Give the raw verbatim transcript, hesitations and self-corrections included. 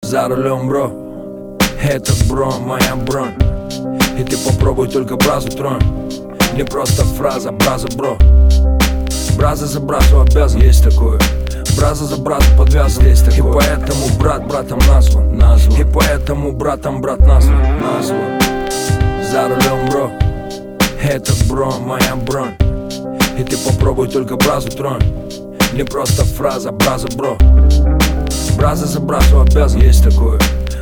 За рулем, бро, этот бро, моя бронь. И ты попробуй только бразу тронь. Не просто фраза, браза, бро. Браза за бразу обязан, есть такое. Браза за бразу подвязан, есть такое. И поэтому брат братом назван, назван. И поэтому братом брат назван, назван. За рулем, бро, этот бро, моя бронь. И ты попробуй только бразу тронь. Не просто фраза, браза, бро. Браза за бразу обязан, есть такое.